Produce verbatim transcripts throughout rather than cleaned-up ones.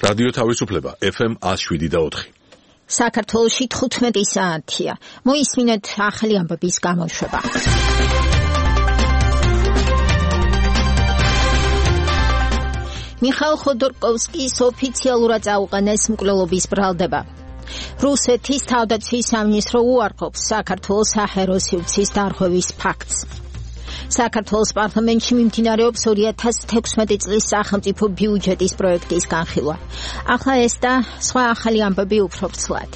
რადიო თავისუფლება ეფ ემ one oh seven და four. საქართველოში თხუთმეტი საათია. მოისმინეთ ახალი ამბების გამოშვება. მიხაილ ხოდორკოვსკის ოფიციალურად წაუყენეს მკვლელობის ბრალდება. რუსეთის თავდაცვის სამინისტრო უარყოფს საქართველოს საჰაერო სივრცის დარღვევის ფაქტს. საქართველოს პარლამენტში მიმდინარეობს two thousand sixteen წლის სახელმწიფო ბიუჯეტის პროექტის განხილვა. ახლა ეს და სხვა ახალი ამბები უფრო ვრცლად.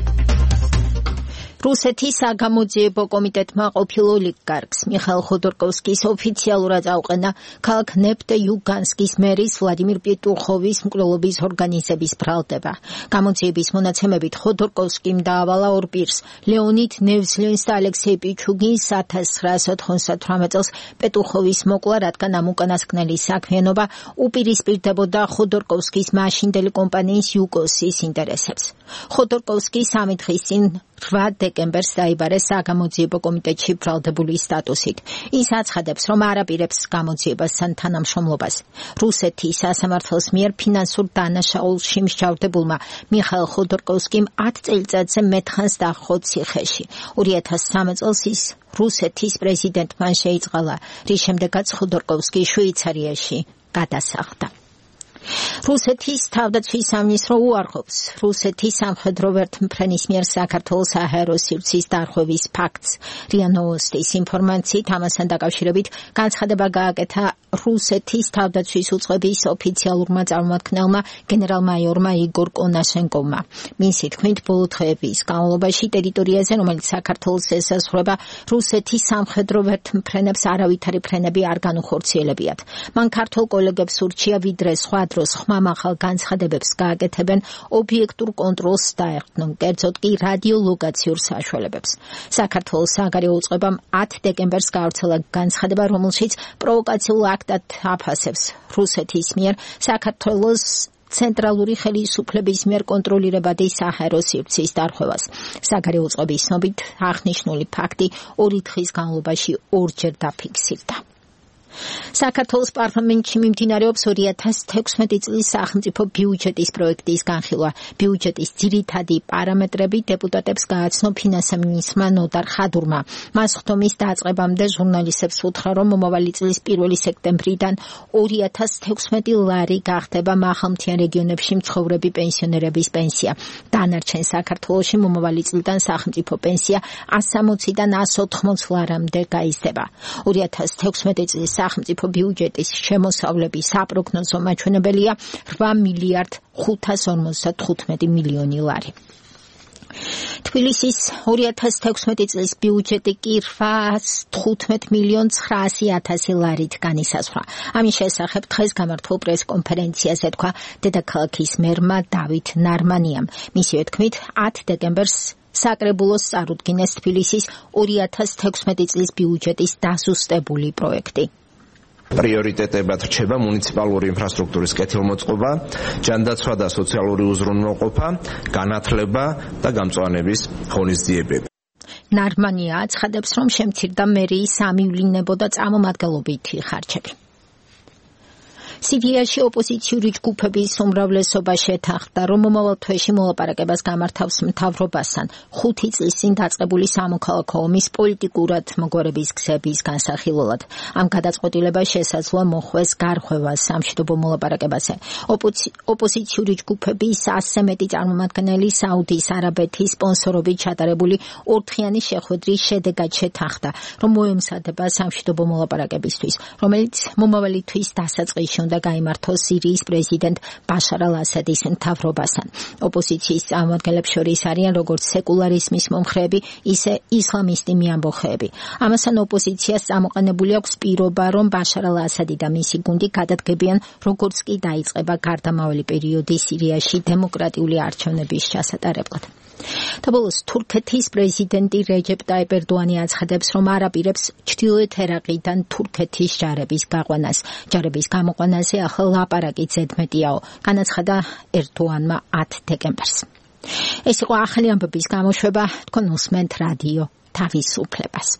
რუსეთის საგამოძიებო კომიტეტმა ყოფილ ოლიგარქს მიხაილ ხოდორკოვსკის ოფიციალურად აუყენა ქალაქ ნეფტე-იუგანსკის მერის ვლადიმირ პეტუხოვის მკვლელობის ორგანიზების ბრალდება. გამოძიების მონაცემებით ხოდორკოვსკიმ დაავალა ორ პირს, ლეონიდ ნევზლინს და ალექსეი პიჩუგინს nineteen ninety-eight წელს პეტუხოვის მოკლა, რადგან ამ უკანასკნელის საქმიანობა უპირისპირდებოდა ხოდორკოვსკის მაშინდელი კომპანიის იუკოსის ინტერესებს. ხოდორკოვსკი სამი დღის წინ eight დეკემბერს დაიბარეს საგამოძიებო კომიტეტში ბრალდებული სტატუსით. ის აცხადებს, რომ არაპირებს გამოძიებასთან თანამშრომლობას. რუსეთის სასამართლოს მიერ ფინანსურ დანაშაულში მსჯავრდებულმა მიხაილ ხოდორკოვსკიმ ten წელიწადზე მეთხანს დაჰყო ციხეში. two thousand three წელს ის რუსეთის პრეზიდენტმა შეიწყალა, რის შემდეგაც ხოდორკოვსკი შვეიცარიაში გადასახლდა. რუსეთის თავდაცვის სამინისტრო უარყოფს რუსეთის სამხედრო ვერთმფრენის მიერ საქართველოს საჰაერო სივრცის დარღვევის ფაქტს. რია ნოვოსტის ინფორმაციით ამასთან დაკავშირებით განცხადება გააკეთა რუსეთის თავდაცვის უწყების ოფიციალურმა წარმომადგენელმა გენერალ-მაიორმა იგორ კონაშენკოვმა. მისი თქმით, ბოლო დღეების განმავლობაში ტერიტორიაზე, რომელიც საქართველოს ესაზღვრება, რუსეთის სამხედრო ვერთმფრენებს არავითარი ფრენები არ განუხორციელებიათ. მან ქართველ კოლეგებს ურჩია ვიდრე სხვა დროს ხმამაღალ განცხადებებს გააკეთებენ, ობიექტურ კონტროლს დაეხტნონ, კერძოდ კი რადიოლოკაციურ საშუალებებს. საქართველოს საგარეო უწყებამ ten დეკემბერს გაავრცელა განცხადება, რომელშიც პროვოკაციულ აქტად აფასებს რუსეთის მიერ საქართველოს ცენტრალური ხელისუფლების მიერ კონტროლირებადი საჰაერო სივრცის დარღვევას. საგარეო უწყების ცნობით აღნიშნული ფაქტი ორი დღის განმავლობაში ორჯერ დაფიქსირდა. საქართველოს პარლამენტში მიმდინარეობს two thousand sixteen წლის სახელმწიფო ბიუჯეტის პროექტის განხილვა. ბიუჯეტის ძირითადი პარამეტრები დეპუტატებს გააცნო ფინანსთა მინისტრმა ნოდარ ხადურმა. მას ხდომის დაწყებამდე ჟურნალისტებს უთხრა, რომ მომავალი წლის პირველი სექტემბრიდან two thousand sixteen ლარი გახდება მაღალმთიან რეგიონებში მცხოვრები პენსიონერების პენსია. დანარჩენ საქართველოში მომავალი წლიდან სახელმწიფო პენსია one sixty-დან one eighty ლარამდე გაიზრდება. two thousand sixteen წლის სახელმწიფო ბიუჯეტის შემოსავლების საპროგნოზო მაჩვენებელია eight მილიარდ five hundred fifty-five მილიონი ლარი. თბილისის two thousand sixteen წლის ბიუჯეტი კი eight hundred fifteen მილიონ nine hundred thousand ლარით განისაზღვრა. ამის შესახებ დღეს გამართულ პრესკონფერენციაზე თქვა დედაქალაქის მერმა დავით ნარმანიამ. მისივე თქმით, ten დეკემბერს საკრებულოს წარუდგინეს თბილისის two thousand sixteen წლის ბიუჯეტის დასუსტებული პროექტი. პრიორიტეტებად რჩება მუნიციპალური ინფრასტრუქტურის კეთილმოწყობა, ჯანდაცვა და სოციალური უზრუნველყოფა, განათლება და გამწვანების ღონისძიებები. ნარმანია აცხადებს, რომ შემცირდა მერიის სამივლინებო და წამომადგენლობითი ხარჯები. სირიაში ოპოზიციური ჯგუფების უმრავლესობა შეთანხმდა, რომ მომავალ თვეში მოლაპარაკებას გამართავს მთავრობასთან ხუთი წლის წინ დაწყებული სამოქალაქო ომის პოლიტიკურად მოგვარების გზების განსახილველად. ამ გადაწყვეტილებას შესაძლოა მოხვეს გარღვევა სამშვიდობო მოლაპარაკებაზე. ოპოზიციური ჯგუფების ასზე მეტი წარმომადგენელი საუდის არაბეთის სპონსორობით ჩატარებული ორდღიანი შეხვედრის შედეგად შეთანხმდა, რომ მოემზადება სამშვიდობო მოლაპარაკებისთვის, რომელიც მომავალი თვის დასაწყისში და გაიმართოს სირიის პრეზიდენტ ბაშარ ალ-ასადის მთავრობასთან. ოპოზიციის წარმომადგენლებს შორის არიან როგორც სეკულარიზმის მომხრეები, ისე ისლამისტი მიამბოხეები. ამასთან ოპოზიციას წამოყენებული აქვს პირობა, რომ ბაშარ ალ-ასადი და მისი გუნდი გადადგებიან, როგორც კი დაიწყება გარდამავალი პერიოდი სირიაში დემოკრატიული არჩევნების ჩასატარებლად. და ბოლოს თურქეთის პრეზიდენტი რეჯეპ ტაიპ ერდოანი აცხადებს, რომ არაპირებს ჩრდილოეთ ერაყიდან თურქეთის ჯარების გაყვანას. ჯარების გამოყვანაზე ახლა ლაპარაკი ზედმეტიაო, განაცხადა ერდოანმა ten დეკემბერს. ეს იყო ახალი ამბების გამოშვება, თქვენ უსმენთ რადიო თავისუფლებას.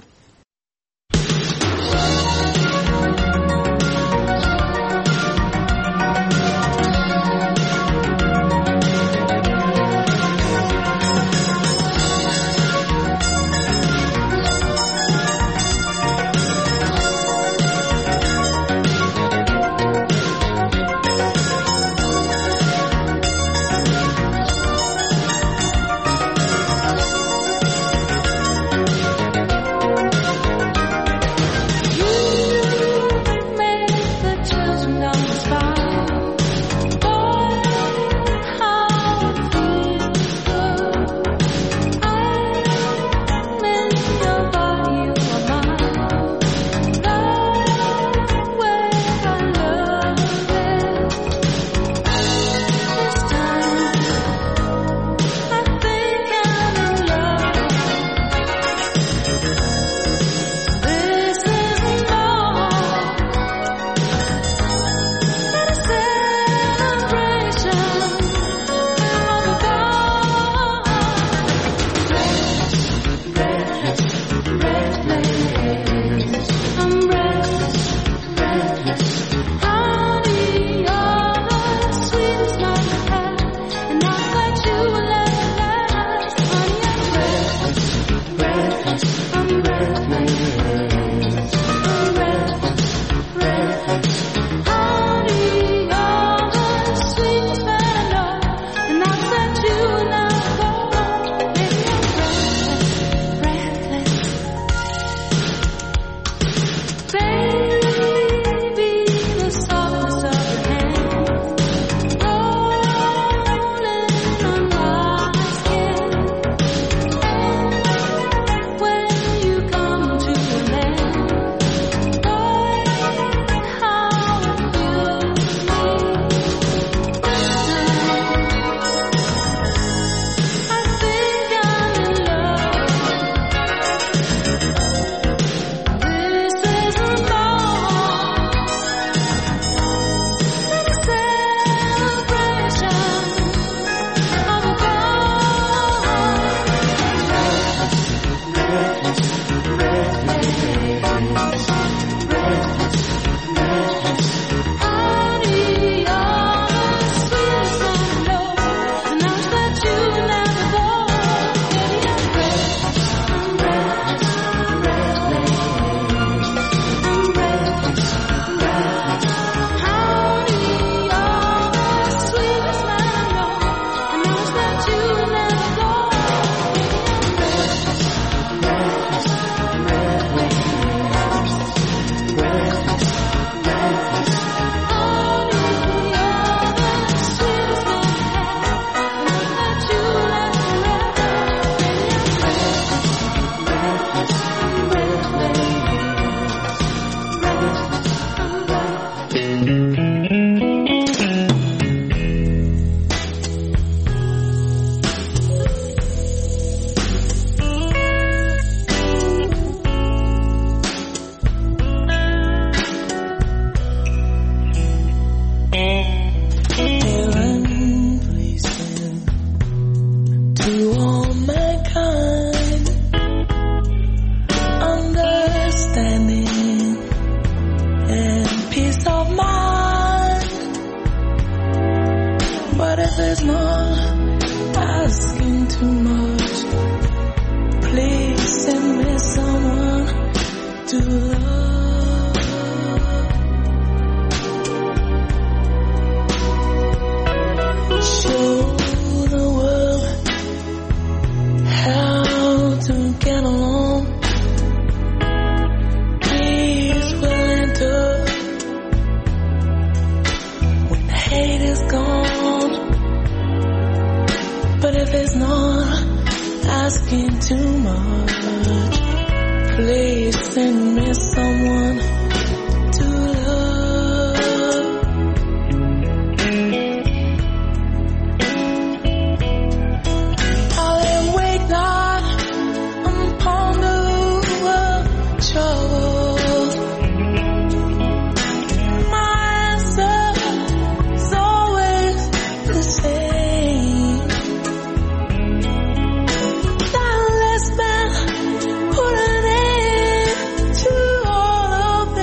Put an end to all of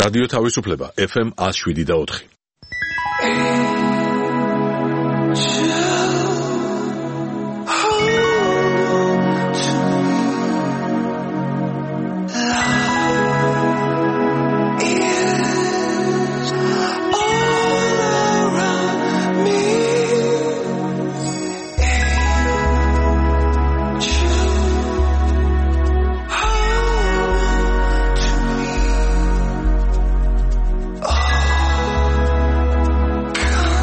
რადიო თავისუფლება ეფ ემ one oh seven და four. Come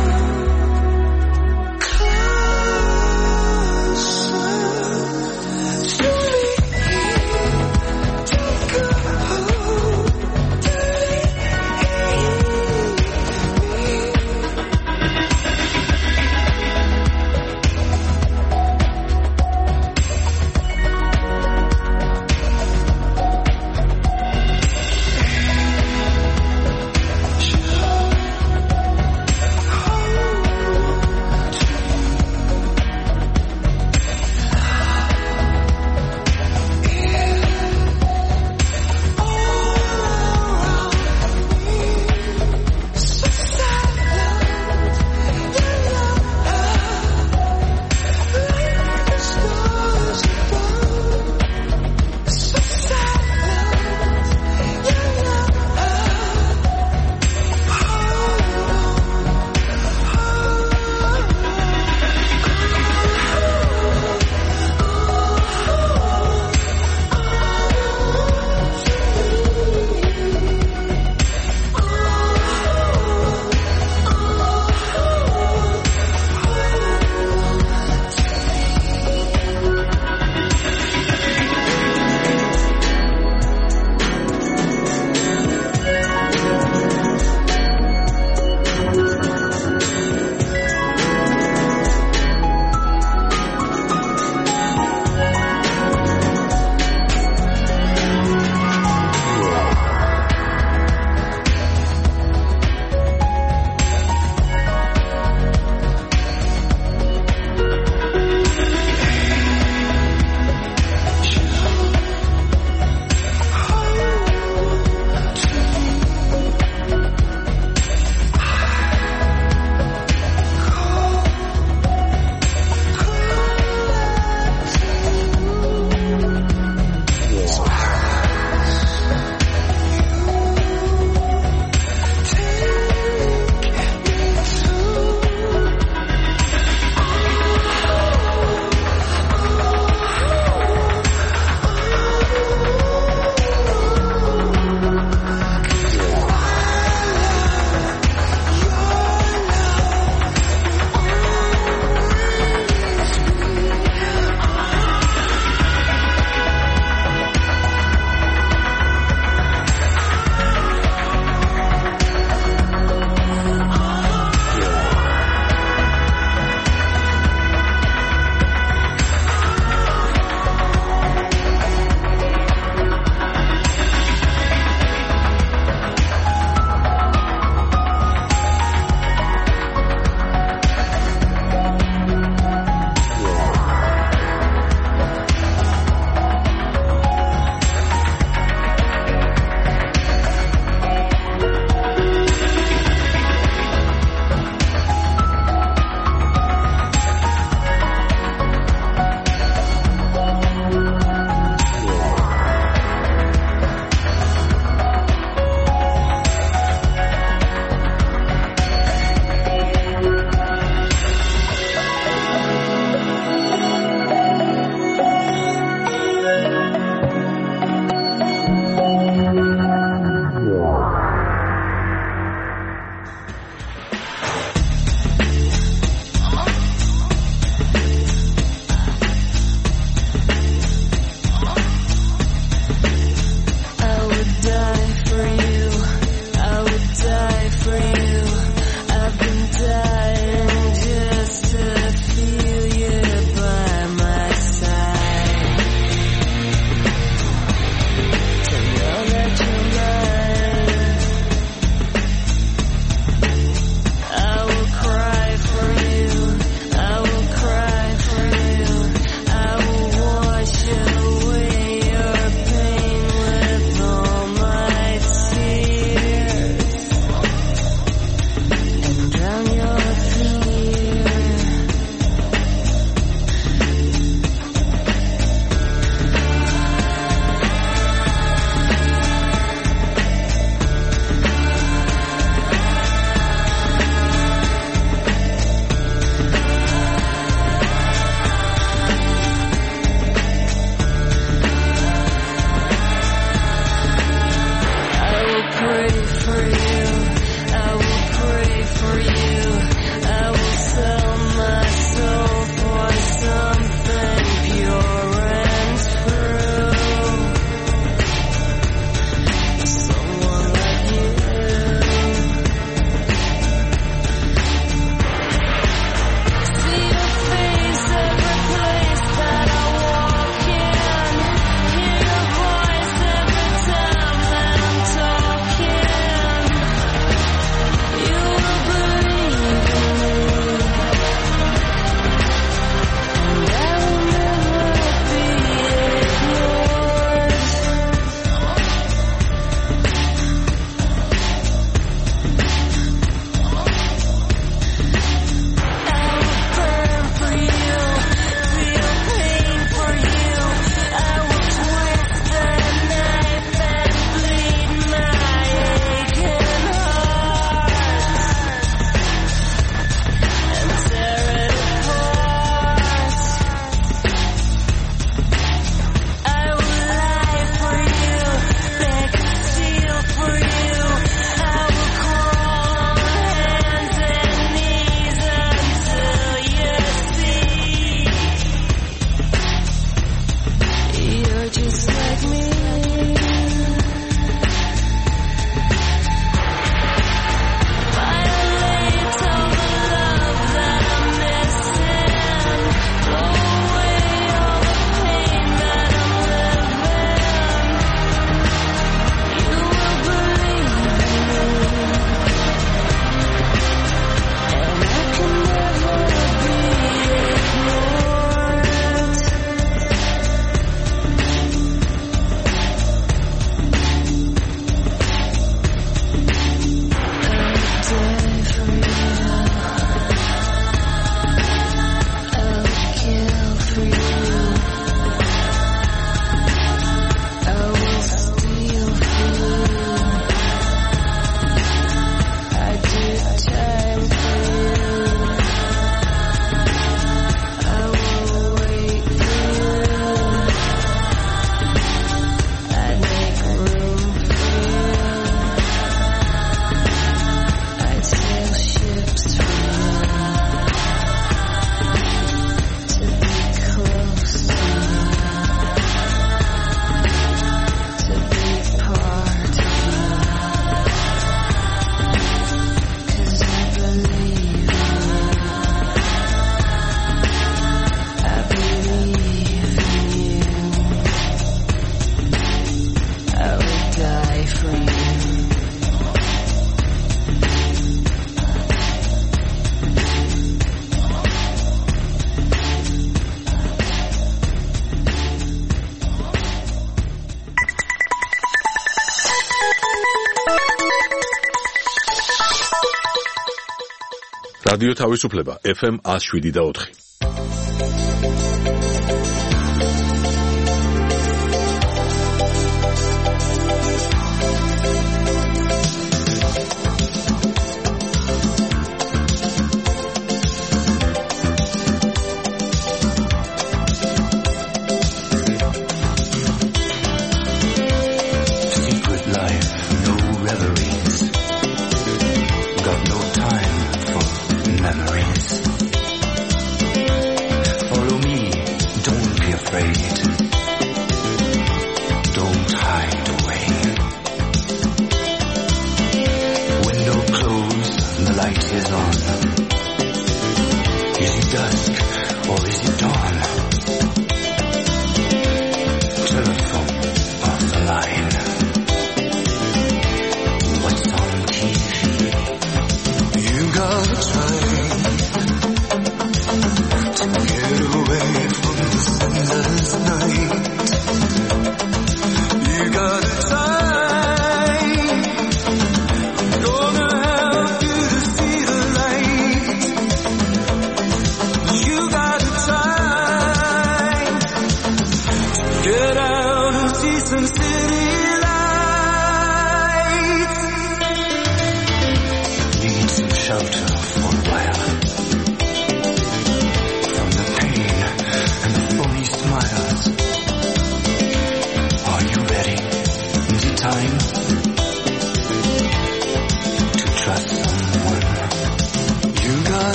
რადიო თავისუფლება ეფ ემ one oh seven და four.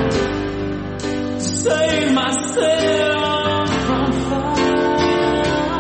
Save myself from fire.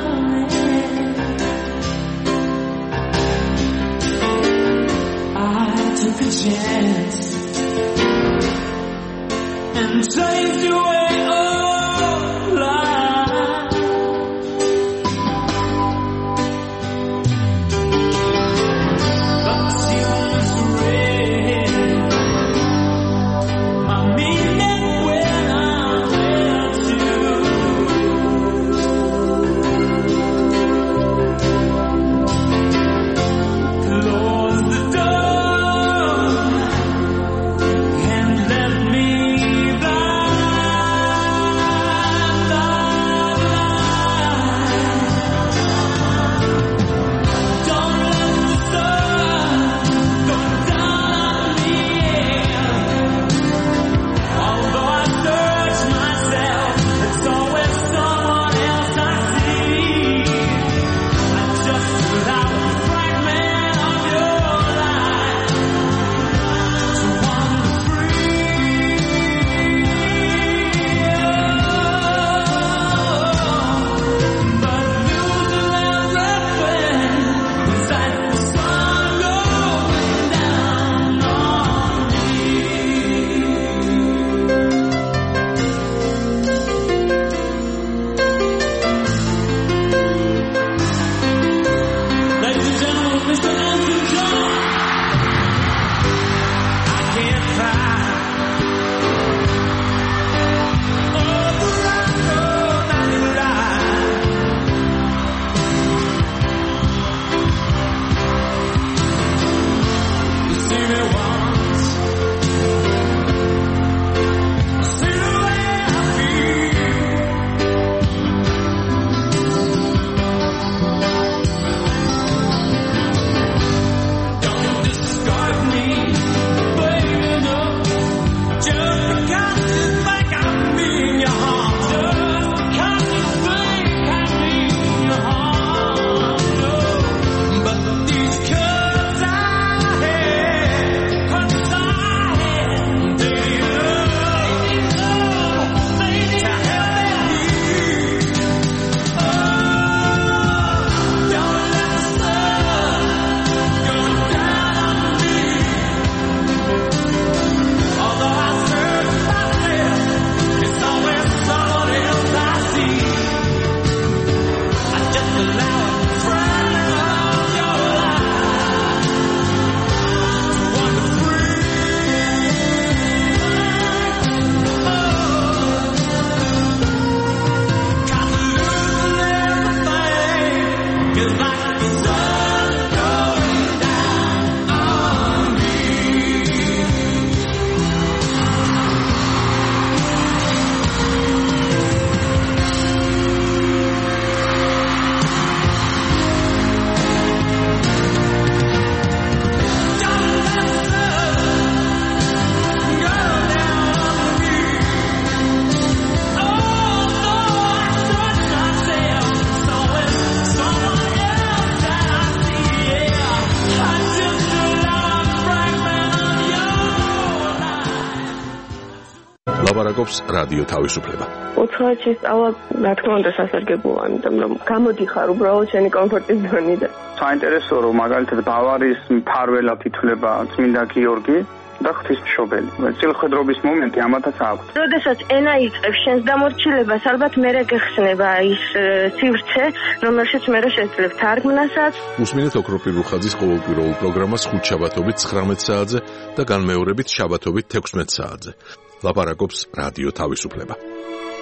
ლაპარაკობს რადიო თავისუფლება. უცხოეთში სწავლა, რა თქმა უნდა, სასარგებლოა, იმიტომ რომ გამოდიხარ უბრალოდ შენი კომფორტის ზონიდან. საინტერესოა, რომ მაგალითად ბავარიის მფარველად ითვლება წმინდა გიორგი და ღვთისმშობელი. წილხედრობის მომენტი ამათაც აქვს. როდესაც ენა იწყებს შენს დამორჩილებას, ალბათ მერე გეხსნება ის სივრცე, რომელშიც მერე შეძლებ თარგმნასაც. უსმინეთ ოქროპირ რუხაძის ყოველკვირეულ პროგრამას ხუთ შაბათობით ცხრამეტ საათზე და განმეორებით შაბათობით თექვსმეტ საათზე. ლაპარაკობს რადიო თავისუფლება.